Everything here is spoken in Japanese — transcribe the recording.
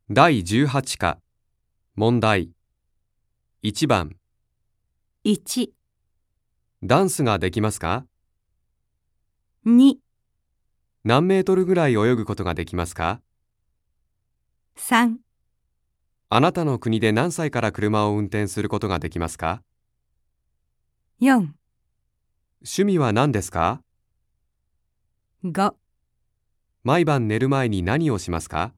第18課問題1番 1、 ダンスができますか？ 2、 何メートルぐらい泳ぐことができますか？ 3、 あなたの国で何歳から車を運転することができますか？ 4、 趣味は何ですか？ 5 毎晩寝る前に何をしますか？